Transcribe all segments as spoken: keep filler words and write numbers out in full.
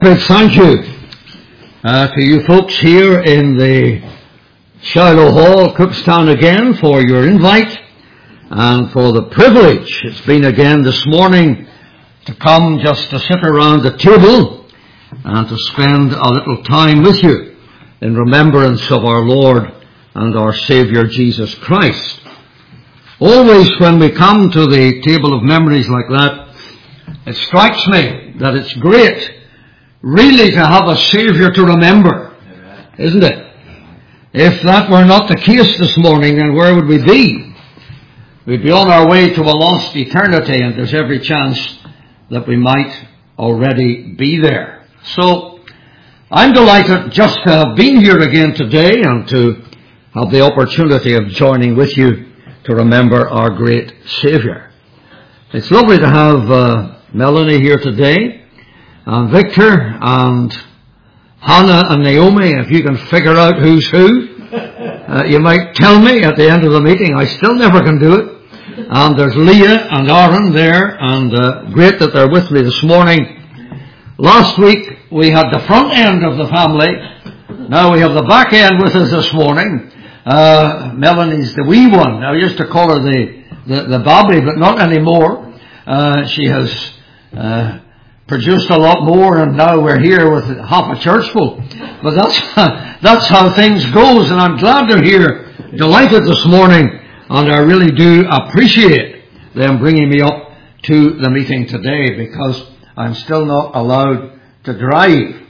Thank you uh, to you folks here in the Shiloh Hall, Cookstown, again for your invite and for the privilege it's been again this morning to come just to sit around the table and to spend a little time with you in remembrance of our Lord and our Saviour Jesus Christ. Always when we come to the table of memories like that, it strikes me that it's great really to have a Saviour to remember, isn't it? If that were not the case this morning, then where would we be? We'd be on our way to a lost eternity, and there's every chance that we might already be there. So, I'm delighted just to have been here again today and to have the opportunity of joining with you to remember our great Saviour. It's lovely to have uh, Melanie here today, and Victor, and Hannah and Naomi. If you can figure out who's who, uh, you might tell me at the end of the meeting. I still never can do it. And there's Leah and Aaron there, and uh, great that they're with me this morning. Last week we had the front end of the family. Now we have the back end with us this morning. Uh, Melanie's the wee one. Now, I used to call her the, the, the Bobby, but not anymore. Uh, she has uh, produced a lot more, and now we're here with half a church full. But that's that's how things goes, and I'm glad they're here, delighted this morning, and I really do appreciate them bringing me up to the meeting today, because I'm still not allowed to drive.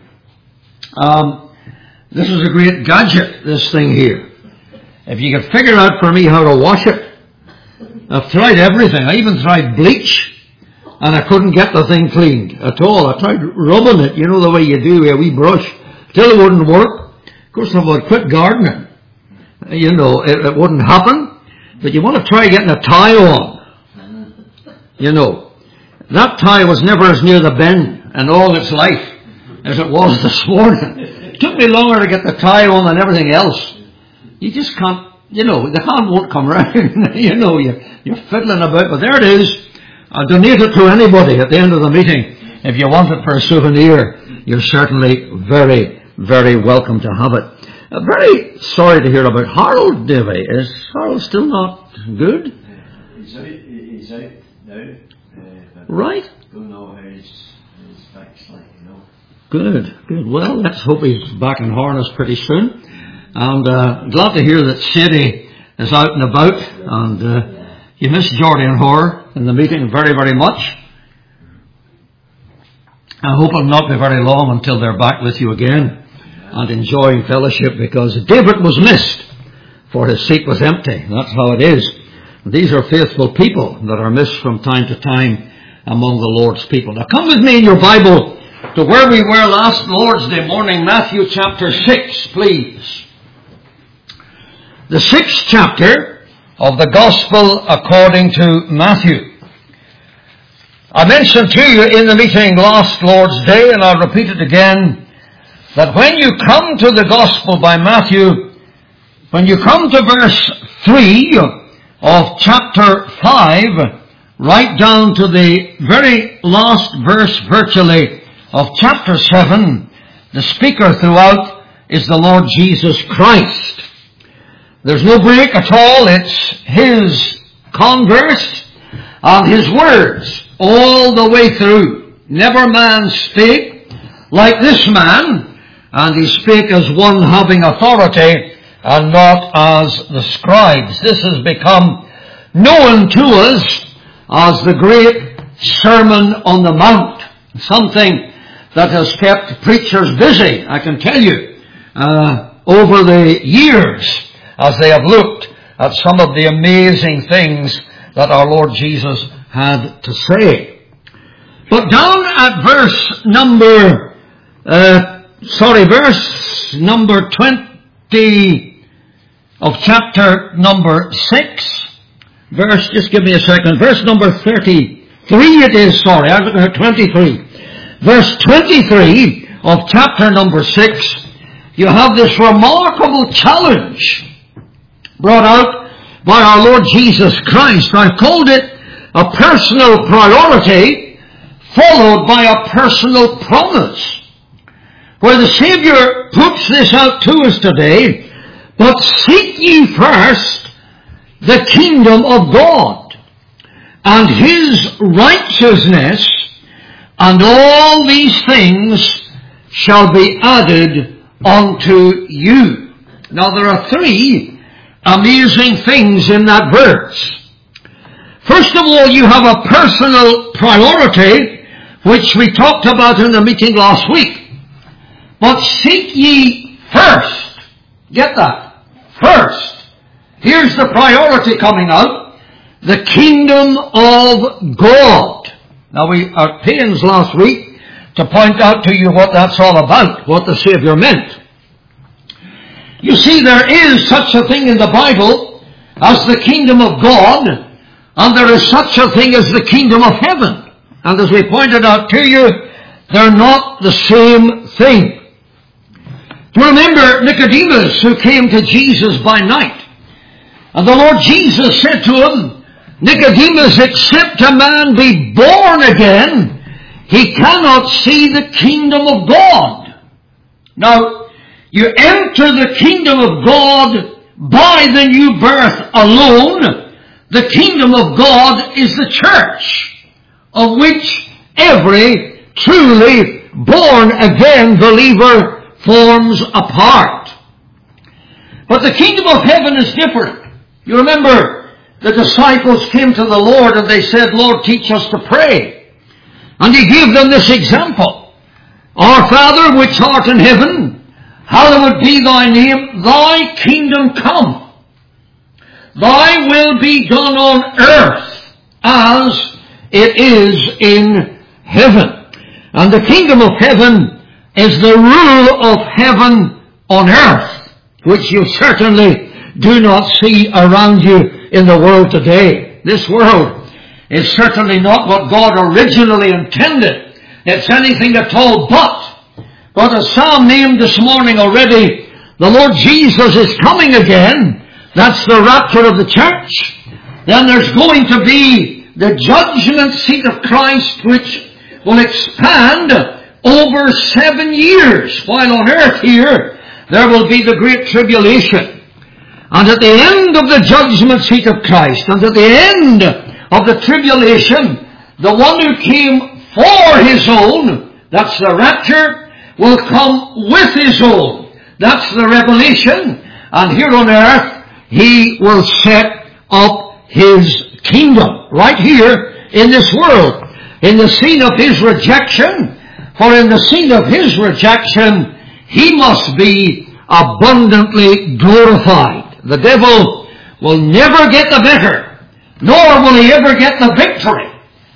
Um, this is a great gadget, this thing here. If you could figure out for me how to wash it. I've tried everything. I even tried bleach, and I couldn't get the thing cleaned at all. I tried rubbing it, you know, the way you do with a wee brush, till it wouldn't work. Of course, if I'd quit gardening, you know, it, it wouldn't happen. But you want to try getting a tie on. You know, that tie was never as near the bend in all its life as it was this morning. It took me longer to get the tie on than everything else. You just can't, you know, the hand won't come round. you know, you're, you're fiddling about, but there it is. I'll donate it to anybody at the end of the meeting. If you want it for a souvenir, you're certainly very, very welcome to have it. I'm very sorry to hear about Harold, Davy. Is Harold still not good? He's out, he's out now. Uh, right. Don't know how his, his back's like, you know. Good, good. Well, let's hope he's back in harness pretty soon. And uh, glad to hear that Sadie is out and about, and uh, you missed Jordy and her in the meeting very, very much. I hope it'll not be very long until they're back with you again and enjoying fellowship, because David was missed, for his seat was empty. That's how it is. And these are faithful people that are missed from time to time among the Lord's people. Now come with me in your Bible to where we were last Lord's Day morning, Matthew chapter six, please. The sixth chapter of the Gospel according to Matthew. I mentioned to you in the meeting last Lord's Day, and I'll repeat it again, that when you come to the Gospel by Matthew, when you come to verse three of chapter five, right down to the very last verse virtually of chapter seven, the speaker throughout is the Lord Jesus Christ. There's no break at all. It's His converse and His words all the way through. Never man spake like this man, and he spake as one having authority and not as the scribes. This has become known to us as the great Sermon on the Mount, something that has kept preachers busy, I can tell you, uh, over the years, as they have looked at some of the amazing things that our Lord Jesus had to say. But down at verse number, uh, sorry, verse number twenty of chapter number six, verse, just give me a second, verse number thirty-three it is, sorry, I was looking at twenty-three. Verse twenty-three of chapter number six, you have this remarkable challenge brought out by our Lord Jesus Christ. I've called it a personal priority followed by a personal promise. where the Savior puts this out to us today. But seek ye first the kingdom of God and His righteousness, and all these things shall be added unto you. Now there are three amazing things in that verse. First of all, you have a personal priority, which we talked about in the meeting last week. But seek ye first. Get that? First. Here's the priority coming out. The kingdom of God. Now we had pains last week to point out to you what that's all about, what the Savior meant. You see, there is such a thing in the Bible as the kingdom of God, and there is such a thing as the kingdom of heaven. And as we pointed out to you, they're not the same thing. Do you remember Nicodemus, who came to Jesus by night? And the Lord Jesus said to him, Nicodemus, except a man be born again, he cannot see the kingdom of God. Now, you enter the kingdom of God by the new birth alone. The kingdom of God is the church, of which every truly born again believer forms a part. But the kingdom of heaven is different. You remember the disciples came to the Lord and they said, Lord, teach us to pray. And He gave them this example. Our Father which art in heaven, hallowed be thy name, thy kingdom come. Thy will be done on earth as it is in heaven. And the kingdom of heaven is the rule of heaven on earth, which you certainly do not see around you in the world today. This world is certainly not what God originally intended. It's anything at all but. But as Sam named this morning already, the Lord Jesus is coming again. That's the rapture of the church. Then there's going to be the judgment seat of Christ, which will expand over seven years. While on earth here, there will be the great tribulation. And at the end of the judgment seat of Christ, and at the end of the tribulation, the one who came for His own, that's the rapture, will come with His own. That's the revelation. And here on earth, He will set up His kingdom. Right here in this world. In the scene of His rejection. For in the scene of His rejection, He must be abundantly glorified. The devil will never get the better. Nor will he ever get the victory.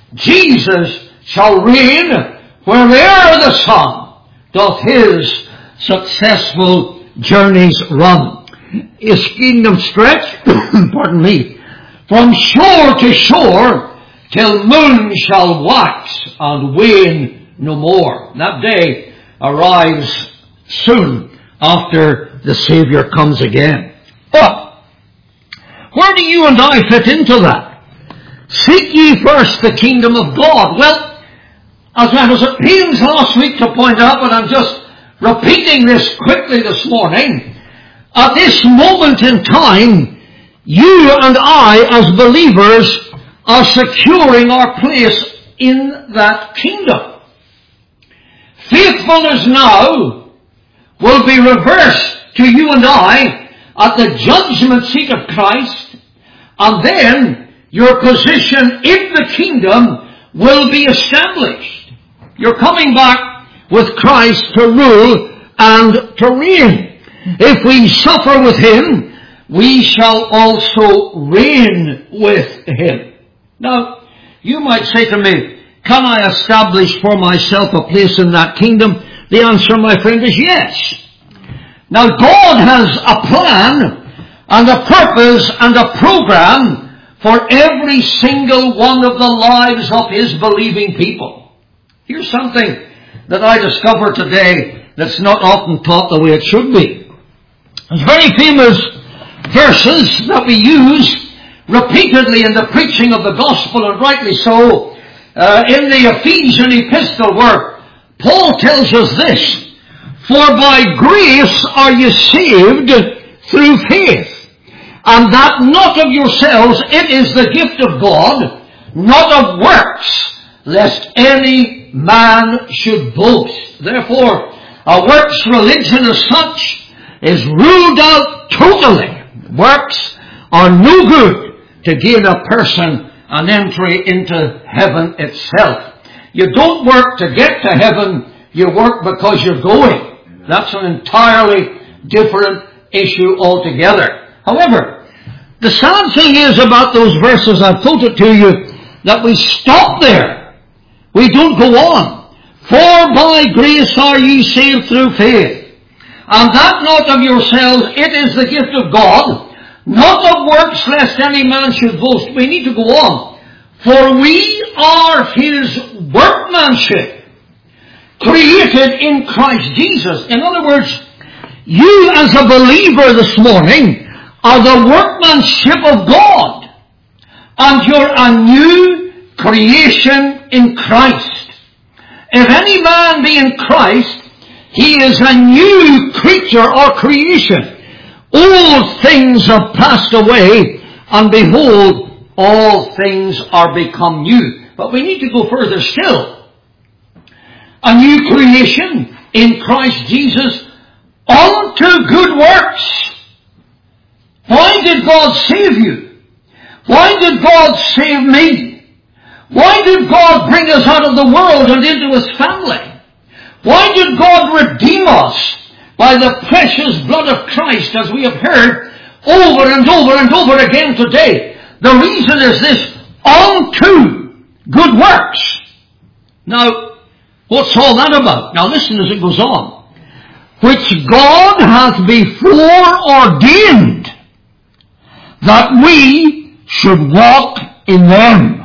Jesus shall reign wherever the Son doth His successful journeys run. His kingdom stretch, pardon me, from shore to shore, till moon shall wax and wane no more. That day arrives soon after the Savior comes again. But where do you and I fit into that? Seek ye first the kingdom of God. Well, as I was at pains last week to point out, but I'm just repeating this quickly this morning, at this moment in time, you and I as believers are securing our place in that kingdom. Faithfulness now will be reversed to you and I at the judgment seat of Christ, and then your position in the kingdom will be established. You're coming back with Christ to rule and to reign. If we suffer with Him, we shall also reign with Him. Now, you might say to me, can I establish for myself a place in that kingdom? The answer, my friend, is yes. Now, God has a plan and a purpose and a program for every single one of the lives of His believing people. Here's something that I discovered today that's not often taught the way it should be. There's very famous verses that we use repeatedly in the preaching of the gospel, and rightly so, uh, in the Ephesian epistle, where Paul tells us this: For by grace are you saved through faith, and that not of yourselves, it is the gift of God, not of works, lest any man should boast. Therefore, a works religion as such is ruled out totally. Works are no good to gain a person an entry into heaven itself. You don't work to get to heaven, you work because you're going. That's an entirely different issue altogether. However, the sad thing is about those verses I've quoted to you, that we stop there. We don't go on. For by grace are ye saved through faith, and that not of yourselves, it is the gift of God, not of works, lest any man should boast. We need to go on. For we are his workmanship, created in Christ Jesus. In other words, you as a believer this morning are the workmanship of God, and you're a new creation in Christ. If any man be in Christ, he is a new creature or creation. Old things have passed away, and behold, all things are become new. But we need to go further still. A new creation in Christ Jesus unto good works. Why did God save you? Why did God save me? Why did God bring us out of the world and into his family? Why did God redeem us by the precious blood of Christ, as we have heard over and over and over again today? The reason is this: unto good works. Now, what's all that about? Now listen as it goes on. Which God hath before ordained that we should walk in them.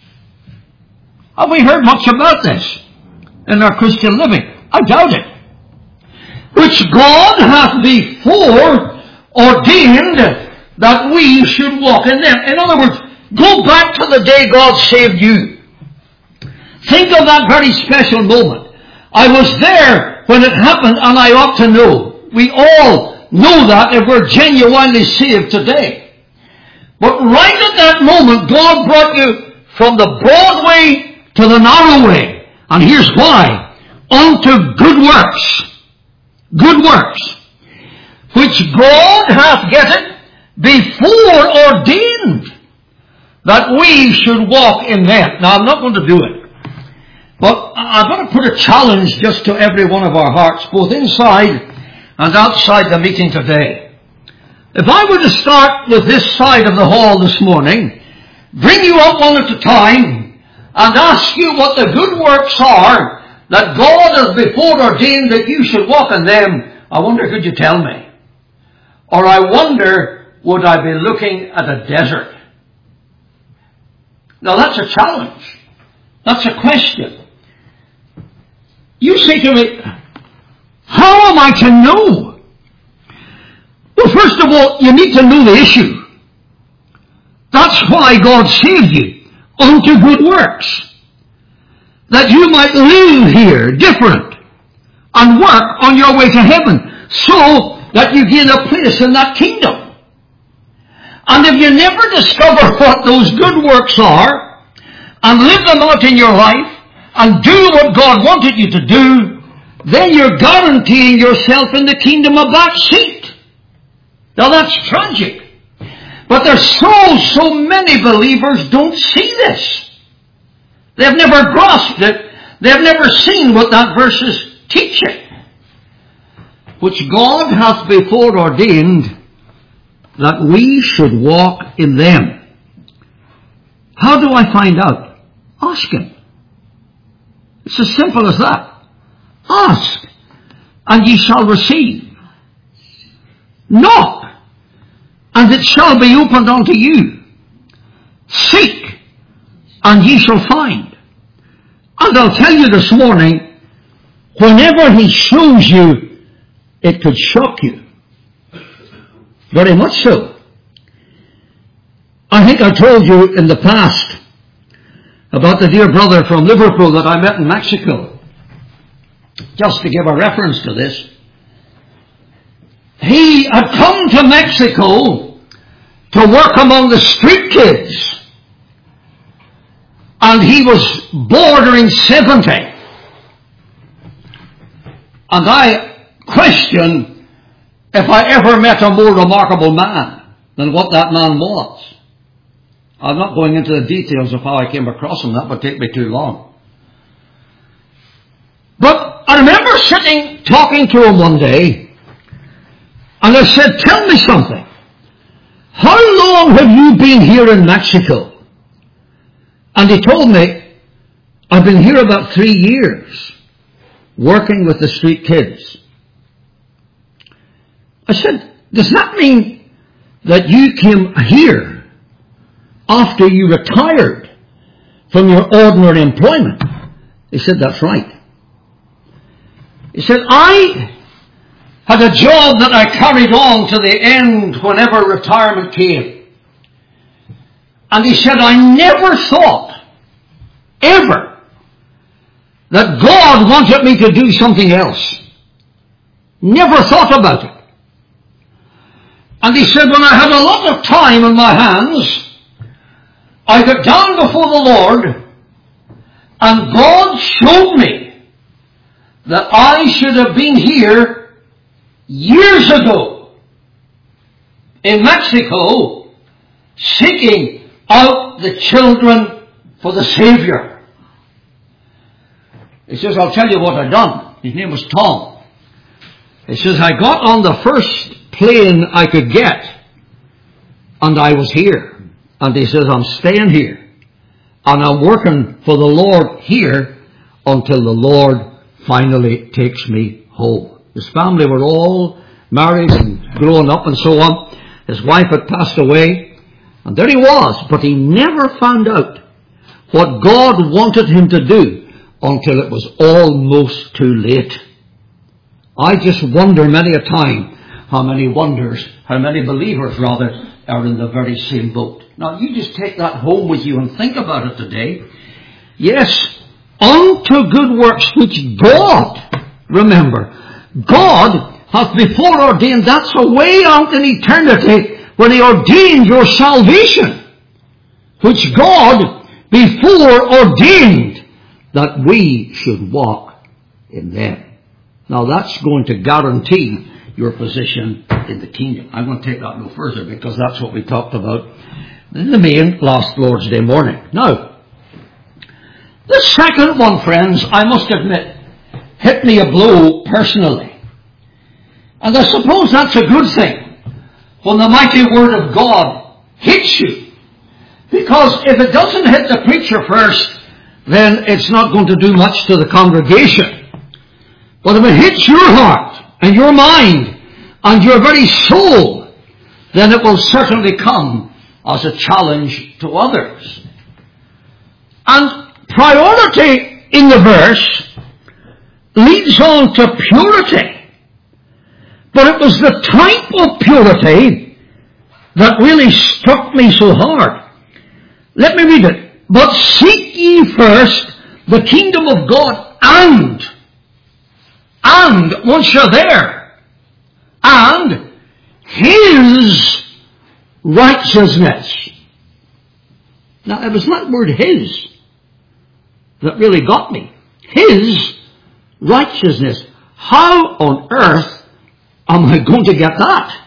Have we heard much about this in our Christian living? I doubt it. Which God hath before ordained that we should walk in them. In other words, go back to the day God saved you. Think of that very special moment. I was there when it happened, and I ought to know. We all know that if we're genuinely saved today. But right at that moment, God brought you from the broad way to the narrow way. And here's why. Unto good works. Good works. Which God hath, get it, before ordained that we should walk in them. Now, I'm not going to do it. But I'm going to put a challenge just to every one of our hearts, both inside and outside the meeting today. If I were to start with this side of the hall this morning, bring you up one at a time, and ask you what the good works are that God has before ordained that you should walk in them, I wonder, could you tell me? Or I wonder, would I be looking at a desert? Now that's a challenge. That's a question. You say to me, how am I to know? Well, first of all, you need to know the issue. That's why God saved you. Unto good works, that you might live here different and work on your way to heaven, so that you gain a place in that kingdom. And if you never discover what those good works are and live them out in your life and do what God wanted you to do, then you're guaranteeing yourself in the kingdom a back seat. Now that's tragic. But there's so, so many believers don't see this. They've never grasped it. They've never seen what that verse is teaching. Which God hath before ordained that we should walk in them. How do I find out? Ask Him. It's as simple as that. Ask, and ye shall receive. Knock, and it shall be opened unto you. Seek, and ye shall find. And I'll tell you this morning, whenever He shows you, it could shock you. Very much so. I think I told you in the past about the dear brother from Liverpool that I met in Mexico. just to give a reference to this, he had come to Mexico to work among the street kids. And he was bordering seventy. And I question if I ever met a more remarkable man than what that man was. I'm not going into the details of how I came across him. That would take me too long. But I remember sitting talking to him one day, and I said, tell me something. How long have you been here in Mexico? And he told me, I've been here about three years, working with the street kids. I said, does that mean that you came here after you retired from your ordinary employment? He said, that's right. He said, I had a job that I carried on to the end whenever retirement came. And he said, I never thought, ever, that God wanted me to do something else. Never thought about it. And he said, when I had a lot of time in my hands, I got down before the Lord, and God showed me that I should have been here years ago in Mexico seeking out the children for the Savior. He says, I'll tell you what I done. His name was Tom. He says, I got on the first plane I could get, and I was here. And he says, I'm staying here, and I'm working for the Lord here until the Lord finally takes me home. His family were all married and grown up and so on. His wife had passed away. And there he was, but he never found out what God wanted him to do until it was almost too late. I just wonder many a time how many wonders, how many believers rather, are in the very same boat. Now you just take that home with you and think about it today. Yes, unto good works which God, remember, God hath before ordained. That's a way out in eternity when he ordained your salvation, which God before ordained that we should walk in them. Now that's going to guarantee your position in the kingdom. I'm going to take that no further because that's what we talked about in the main last Lord's Day morning. Now, the second one, friends, I must admit, hit me a blow personally. And I suppose that's a good thing when the mighty Word of God hits you. Because if it doesn't hit the preacher first, then it's not going to do much to the congregation. But if it hits your heart and your mind and your very soul, then it will certainly come as a challenge to others. And priority in the verse leads on to purity. But it was the type of purity that really struck me so hard. Let me read it. But seek ye first the kingdom of God and, and, once you're there, and His righteousness. Now, it was that word His that really got me. His righteousness. How on earth am I going to get that?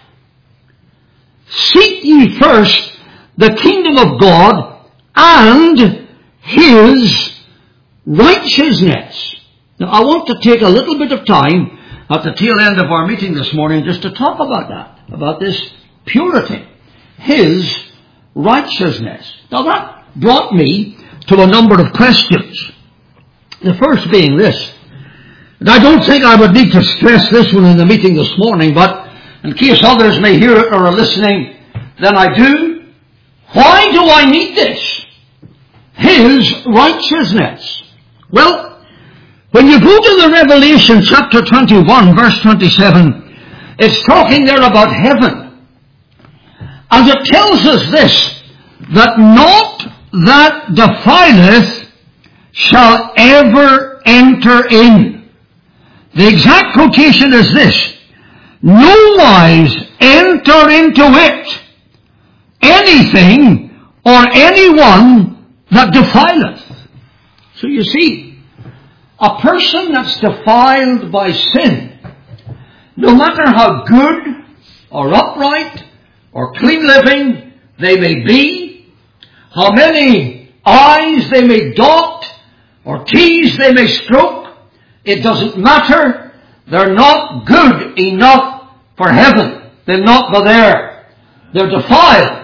Seek ye first the kingdom of God and His righteousness. Now, I want to take a little bit of time at the tail end of our meeting this morning just to talk about that, about this purity, His righteousness. Now, that brought me to a number of questions. The first being this. And I don't think I would need to stress this one in the meeting this morning, but in case others may hear it or are listening, then I do. Why do I need this? His righteousness. Well, when you go to the Revelation chapter twenty-one, verse twenty-seven, it's talking there about heaven. And it tells us this, that naught that defileth shall ever enter in. The exact quotation is this: no wise enter into it anything or anyone that defileth. So you see, a person that's defiled by sin, no matter how good or upright or clean living they may be, how many I's they may dot or T's they may stroke, it doesn't matter. They're not good enough for heaven. They'll not go there. They're defiled.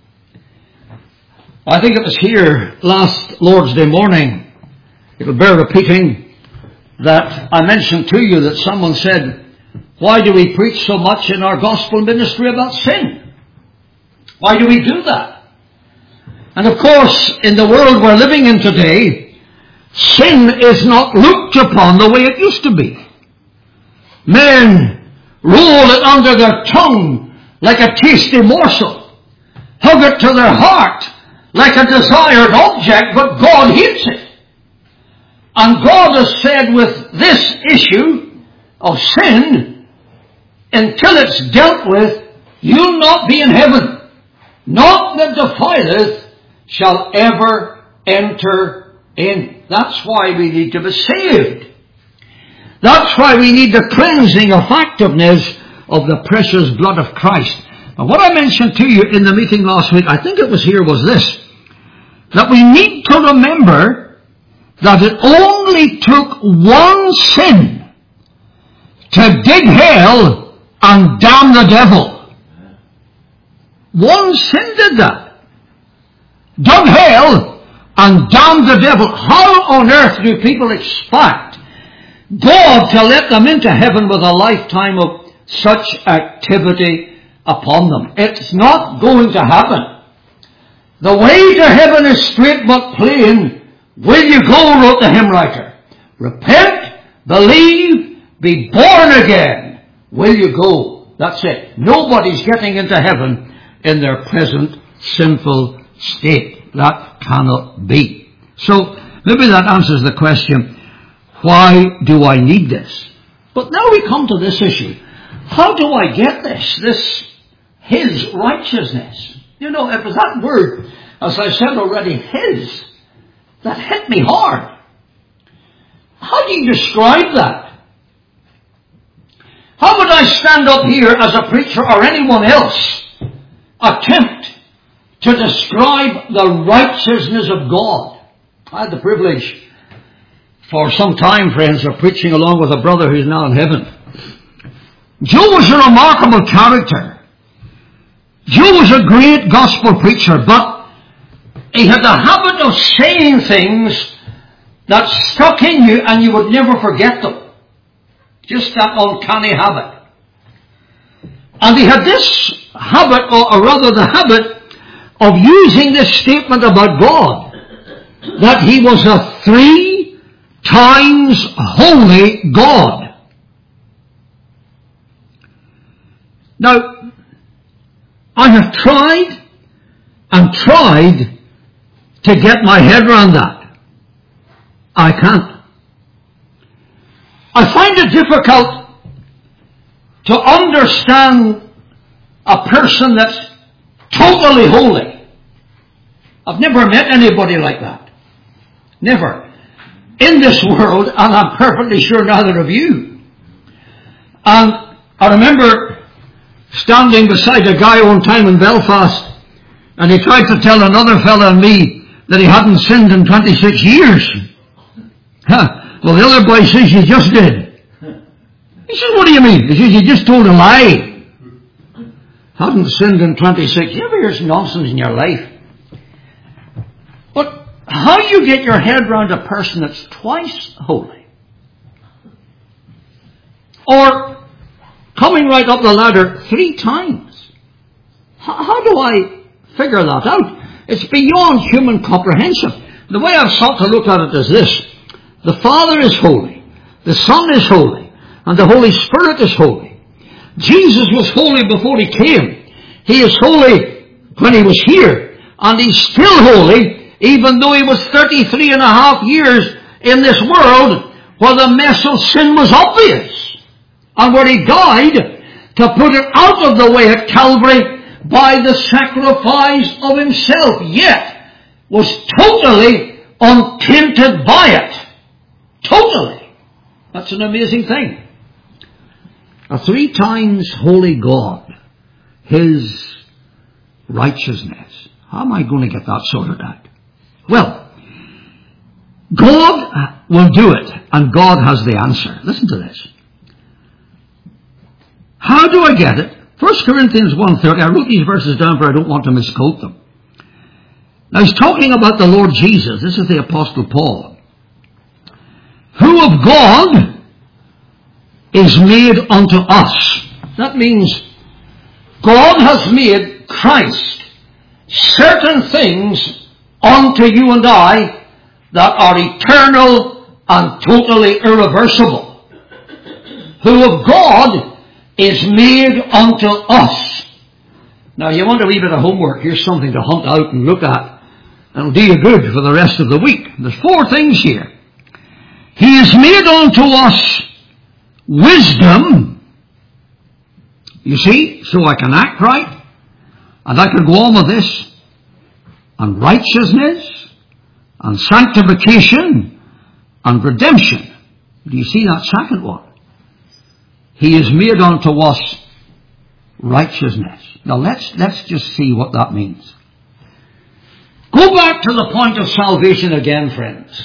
I think it was here last Lord's Day morning, it'll bear repeating, that I mentioned to you that someone said, why do we preach so much in our gospel ministry about sin? Why do we do that? And of course, in the world we're living in today, sin is not looked upon the way it used to be. Men roll it under their tongue like a tasty morsel, hug it to their heart like a desired object, but God hates it. And God has said with this issue of sin, until it's dealt with, you'll not be in heaven. Not that defileth shall ever enter in. That's why we need to be saved. That's why we need the cleansing effectiveness of the precious blood of Christ. Now, what I mentioned to you in the meeting last week, I think it was here, was this: that we need to remember that it only took one sin to dig hell and damn the devil. One sin did that. Dug hell and damned the devil. How on earth do people expect God to let them into heaven with a lifetime of such activity upon them? It's not going to happen. The way to heaven is straight but plain. Will you go, wrote the hymn writer. Repent, believe, be born again. Will you go? That's it. Nobody's getting into heaven in their present sinful state. That cannot be. So, maybe that answers the question, why do I need this? But now we come to this issue. How do I get this? This, His righteousness. You know, it was that word, as I said already, His, that hit me hard. How do you describe that? How would I stand up here as a preacher or anyone else attempt to describe the righteousness of God? I had the privilege for some time, friends, of preaching along with a brother who's now in heaven. Joe was a remarkable character. Joe was a great gospel preacher, but he had the habit of saying things that stuck in you and you would never forget them. Just that uncanny habit. And he had this habit, or rather the habit, of using this statement about God, that He was a three times holy God. Now, I have tried and tried to get my head around that. I can't. I find it difficult to understand a person that's totally holy. I've never met anybody like that. Never. In this world, and I'm perfectly sure neither of you. And I remember standing beside a guy one time in Belfast, and he tried to tell another fella and me that he hadn't sinned in twenty-six years. Huh. Well, the other boy says, you just did. He says, what do you mean? He says, you just told a lie. Hadn't sinned in twenty-six. You ever hear some nonsense in your life? But how do you get your head around a person that's twice holy? Or coming right up the ladder three times? How, how do I figure that out? It's beyond human comprehension. The way I've sought to look at it is this. The Father is holy, the Son is holy, and the Holy Spirit is holy. Jesus was holy before He came. He is holy when He was here, and He's still holy even though He was thirty-three and a half years in this world where the mess of sin was obvious, and where he died to put it out of the way at Calvary by the sacrifice of himself, yet was totally untainted by it. Totally. That's an amazing thing. A three times holy God, his righteousness. How am I going to get that sorted out? Well, God will do it, and God has the answer. Listen to this. How do I get it? First Corinthians one thirty. I wrote these verses down, but I don't want to misquote them. Now he's talking about the Lord Jesus. This is the Apostle Paul. Who of God is made unto us. That means God has made Christ certain things unto you and I that are eternal and totally irreversible. Who of God is made unto us. Now you want a wee bit of homework. Here's something to hunt out and look at. It'll do you good for the rest of the week. There's four things here. He is made unto us wisdom. You see, so I can act right. And I could go on with this. And righteousness. And sanctification. And redemption. Do you see that second one? He is made unto us righteousness. Now let's, let's just see what that means. Go back to the point of salvation again, friends.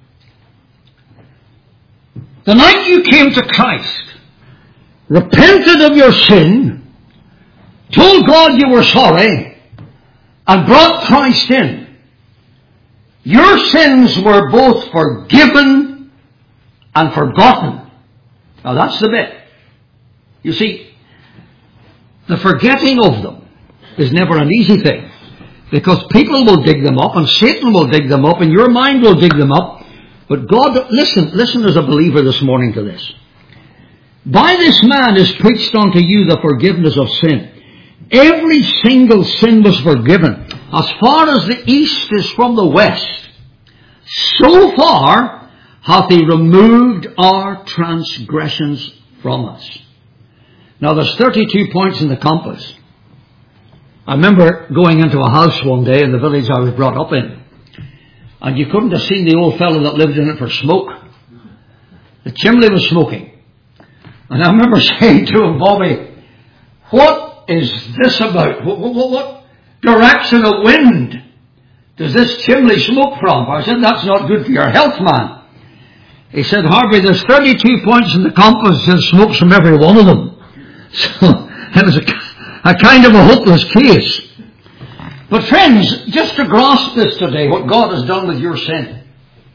The night you came to Christ, repented of your sin, told God you were sorry, and brought Christ in, your sins were both forgiven and forgotten. Now that's the bit. You see, the forgetting of them is never an easy thing, because people will dig them up, and Satan will dig them up, and your mind will dig them up. But God, listen, listen as a believer this morning to this. By this man is preached unto you the forgiveness of sin. Every single sin was forgiven. As far as the east is from the west, so far hath he removed our transgressions from us. Now there's thirty-two points in the compass. I remember going into a house one day in the village I was brought up in. And you couldn't have seen the old fellow that lived in it for smoke. The chimney was smoking. And I remember saying to him, Bobby, what is this about? What, what, what direction of wind does this chimney smoke from? I said, that's not good for your health, man. He said, Harvey, there's thirty-two points in the compass and smokes from every one of them. So it was a, a kind of a hopeless case. But friends, just to grasp this today, what God has done with your sin.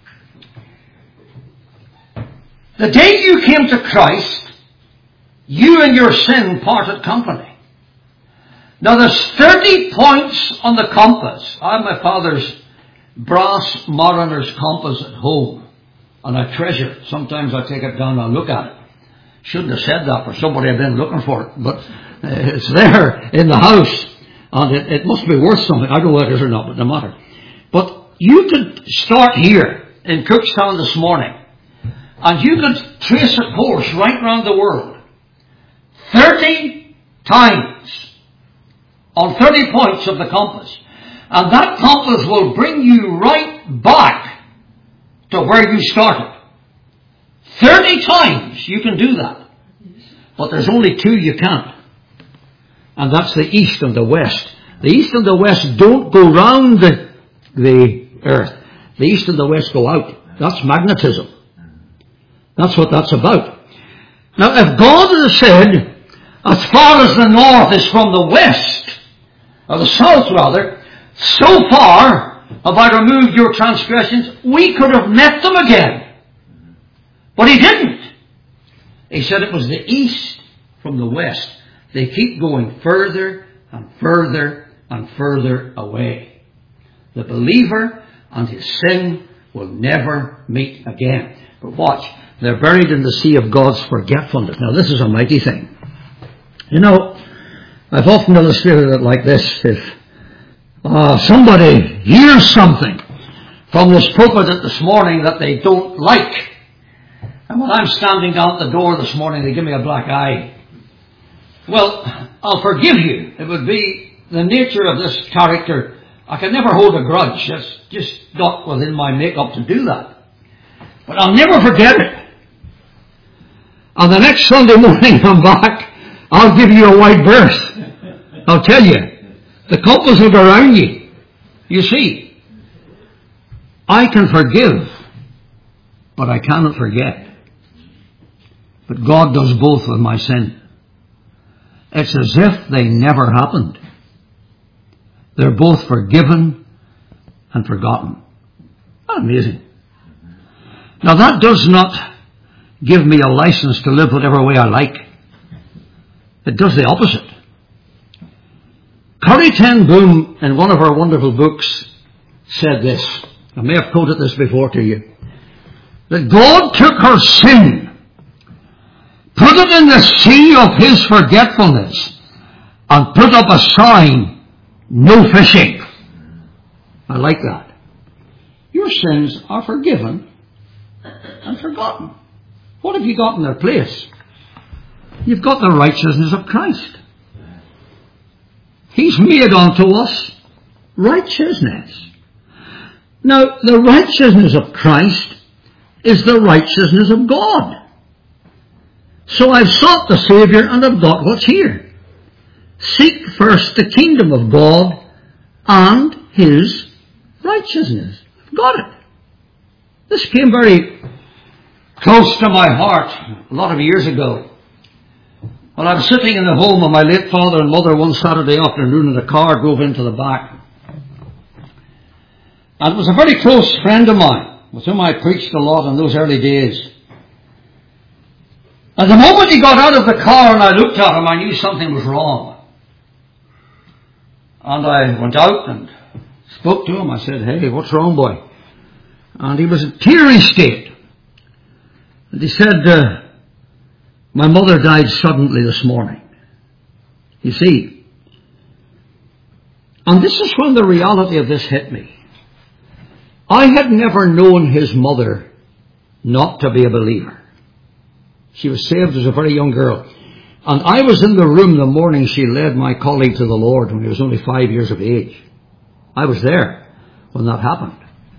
The day you came to Christ, you and your sin parted company. Now there's thirty points on the compass. I have my father's brass mariner's compass at home, and I treasure it. Sometimes I take it down and look at it. Shouldn't have said that, for somebody had been looking for it, but it's there in the house. And it, it must be worth something. I don't know whether it is or not, but no matter. But you could start here in Cookstown this morning, and you could trace a course right around the world. Thirty times on thirty points of the compass. And that compass will bring you right back to where you started. Thirty times you can do that. But there's only two you can't. And that's the east and the west. The east and the west don't go round the, the earth. The east and the west go out. That's magnetism. That's what that's about. Now, if God has said, as far as the north is from the west, or the south rather, so far have I removed your transgressions, we could have met them again. But he didn't. He said it was the east from the west. They keep going further and further and further away. The believer and his sin will never meet again. But watch, they're buried in the sea of God's forgetfulness. Now this is a mighty thing. You know, I've often illustrated it like this. If uh, somebody hears something from this pulpit this morning that they don't like, And when I'm standing down at the door this morning, they give me a black eye. Well, I'll forgive you. It would be the nature of this character. I can never hold a grudge. That's just not within my makeup to do that. But I'll never forget it. And the next Sunday morning I'm back, I'll give you a wide berth. I'll tell you. The compass will go around you. You see, I can forgive, but I cannot forget. But God does both with my sin. It's as if they never happened. They're both forgiven and forgotten. Not amazing. Now that does not give me a license to live whatever way I like. It does the opposite. Corrie ten Boom, in one of her wonderful books, said this. I may have quoted this before to you. That God took her sin, put it in the sea of His forgetfulness, and put up a sign, no fishing. I like that. Your sins are forgiven and forgotten. What have you got in their place? You've got the righteousness of Christ. He's made unto us righteousness. Now, the righteousness of Christ is the righteousness of God. So I've sought the Saviour and I've got what's here. Seek first the kingdom of God and His righteousness. I've got it. This came very close to my heart a lot of years ago. When I was sitting in the home of my late father and mother one Saturday afternoon, and a car drove into the back. And it was a very close friend of mine, with whom I preached a lot in those early days. And the moment he got out of the car and I looked at him, I knew something was wrong. And I went out and spoke to him. I said, "Hey, what's wrong, boy?" And he was in a teary state. And he said, uh, "My mother died suddenly this morning." You see. And this is when the reality of this hit me. I had never known his mother not to be a believer. She was saved as a very young girl. And I was in the room the morning she led my colleague to the Lord when he was only five years of age. I was there when that happened.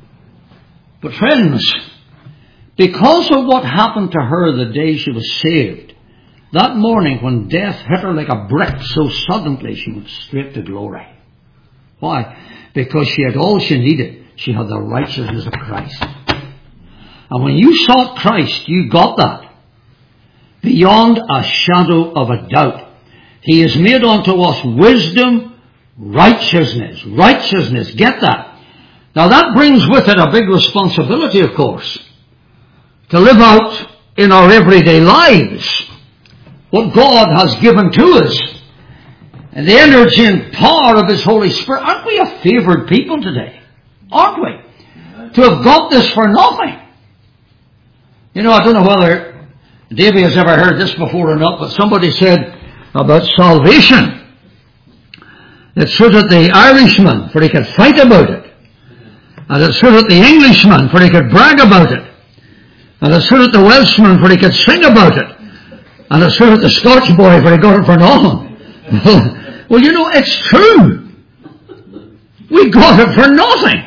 But friends, because of what happened to her the day she was saved, that morning when death hit her like a brick so suddenly, she went straight to glory. Why? Because she had all she needed. She had the righteousness of Christ. And when you sought Christ, you got that. Beyond a shadow of a doubt. He is made unto us wisdom, righteousness. Righteousness. Get that. Now that brings with it a big responsibility, of course. To live out in our everyday lives what God has given to us. And the energy and power of His Holy Spirit. Aren't we a favoured people today? Aren't we? To have got this for nothing. You know, I don't know whether Davy has ever heard this before or not, but somebody said about salvation. It suited the Irishman, for he could fight about it. And it suited the Englishman, for he could brag about it. And it suited the Welshman, for he could sing about it. And it suited the Scotch boy, for he got it for nothing. Well, you know, it's true. We got it for nothing.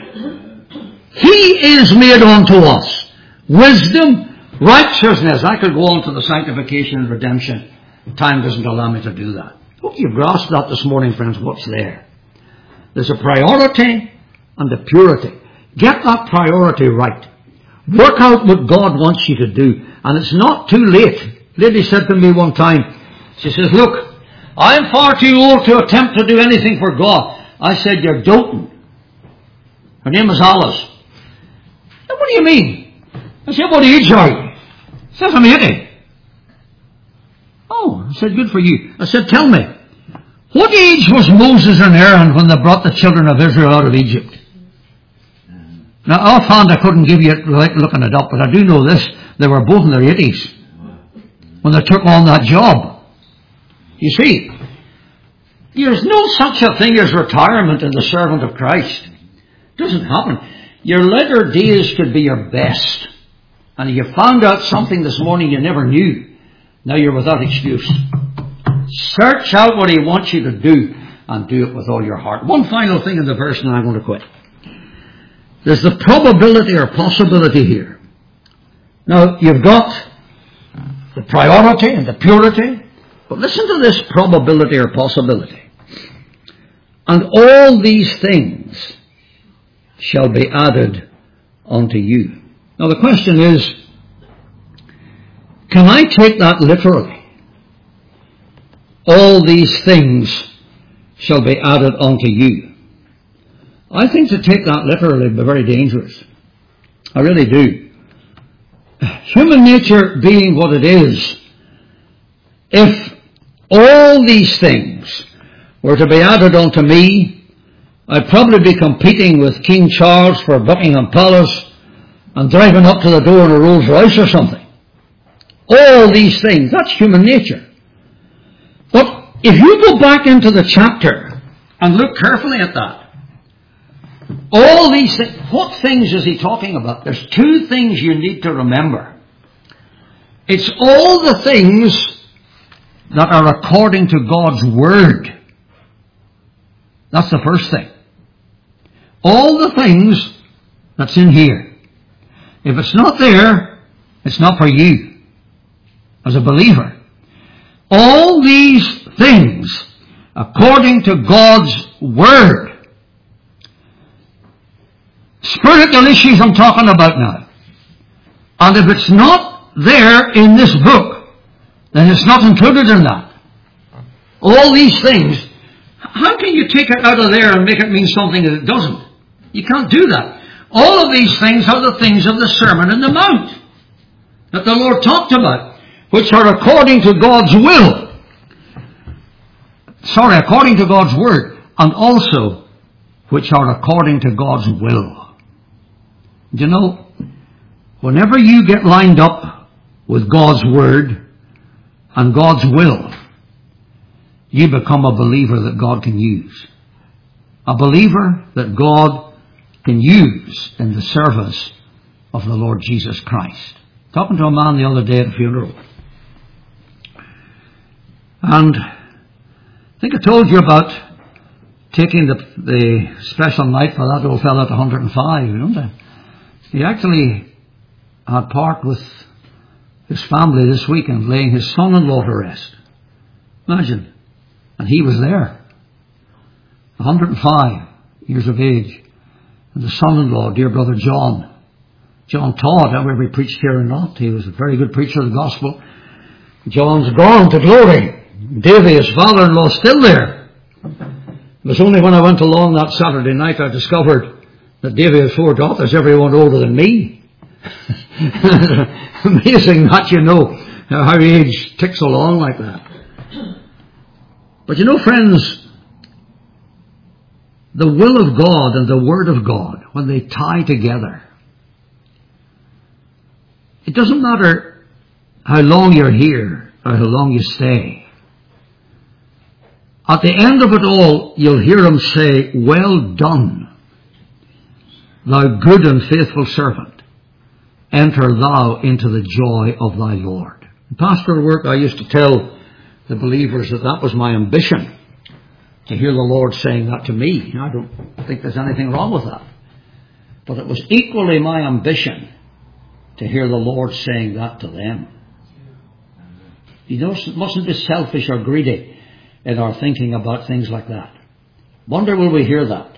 He is made unto us wisdom, righteousness. I could go on to the sanctification and redemption. Time doesn't allow me to do that. Hope you've grasped that this morning, friends, what's there. There's a priority and a purity. Get that priority right. Work out what God wants you to do. And it's not too late. A lady said to me one time, she says, "Look, I'm far too old to attempt to do anything for God." I said, "You're doting." Her name is Alice. I said, "What do you mean?" I said, "What age are you?" She says, "I'm eighty. Oh, I said, "Good for you." I said, "Tell me, what age was Moses and Aaron when they brought the children of Israel out of Egypt?" Now, offhand, I couldn't give you it without looking it up, but I do know this. They were both in their eighties when they took on that job. You see, there's no such a thing as retirement in the servant of Christ. It doesn't happen. Your latter days could be your best. and you found out something this morning you never knew, now you're without excuse. Search out what He wants you to do and do it with all your heart. One final thing in the verse and I'm going to quit. There's the probability or possibility here. Now, you've got the priority and the purity, but listen to this probability or possibility. And all these things shall be added unto you. Now the question is, can I take that literally? All these things shall be added unto you. I think to take that literally would be very dangerous. I really do. Human nature being what it is, if all these things were to be added unto me, I'd probably be competing with King Charles for Buckingham Palace and driving up to the door in a Rolls Royce or something. All these things, that's human nature. But if you go back into the chapter and look carefully at that, all these things, what things is he talking about? There's two things you need to remember. It's all the things that are according to God's Word. That's the first thing. All the things that's in here. If it's not there, it's not for you as a believer. All these things according to God's Word. Spiritual issues I'm talking about now. And if it's not there in this book, then it's not included in that. All these things, how can you take it out of there and make it mean something that it doesn't? You can't do that. All of these things are the things of the Sermon on the Mount that the Lord talked about, which are according to God's will. Sorry, according to God's Word, and also which are according to God's will. You know, whenever you get lined up with God's Word and God's will, you become a believer that God can use. A believer that God can use in the service of the Lord Jesus Christ. Talking to a man the other day at a funeral. And I think I told you about taking the, the special night for that old fellow at one hundred and five, don't I? He actually had part with his family this weekend, laying his son-in-law to rest. Imagine. And he was there. one hundred and five years of age. And the son-in-law, dear brother John. John Todd, however he preached here or not. He was a very good preacher of the gospel. John's gone to glory. Davy, his father-in-law, is still there. It was only when I went along that Saturday night I discovered that Davy had four daughters, everyone older than me. Amazing that, you know, how age ticks along like that. But you know, friends, the will of God and the Word of God, when they tie together, it doesn't matter how long you're here or how long you stay. At the end of it all, you'll hear Him say, "Well done, thou good and faithful servant. Enter thou into the joy of thy Lord." In pastoral work, I used to tell the believers that that was my ambition, to hear the Lord saying that to me. I don't think there's anything wrong with that. But it was equally my ambition to hear the Lord saying that to them. You know, mustn't be selfish or greedy in our thinking about things like that. Wonder will we hear that?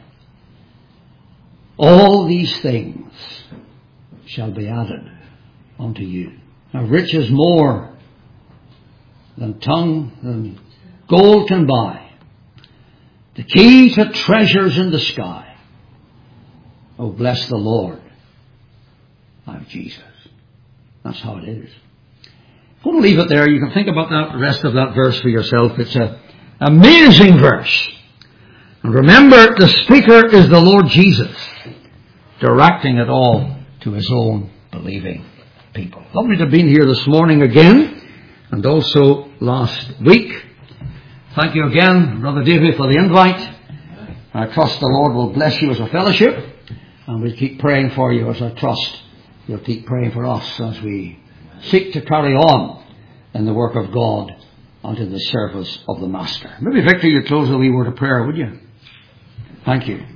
All these things shall be added unto you. Now, riches more than tongue, than gold can buy. The key to treasures in the sky. Oh, bless the Lord, I have Jesus. That's how it is. I'm going to leave it there. You can think about that, the rest of that verse for yourself. It's an amazing verse. And remember, the speaker is the Lord Jesus, directing it all to His own believing people. Lovely to have been here this morning again, and also last week. Thank you again, Brother David, for the invite. I trust the Lord will bless you as a fellowship, and we'll keep praying for you, as I trust you'll keep praying for us as we seek to carry on in the work of God unto the service of the Master. Maybe, Victor, you close a wee word of prayer, would you? Thank you.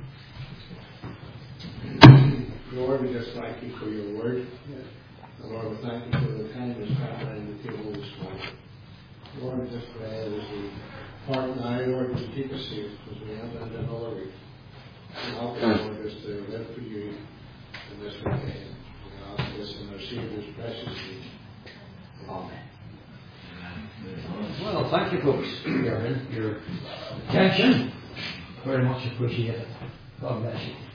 Lord, we just thank you for your word. And Lord, we thank you for the time we spent around the table this morning. Lord, we just pray as we part now, Lord, to keep us safe as we enter into another week. And help us, Lord, just to live for you in this weekend. We ask this in our Saviour's precious name. Amen. Well, thank you, folks, for your, your attention. Very much appreciated. God bless you.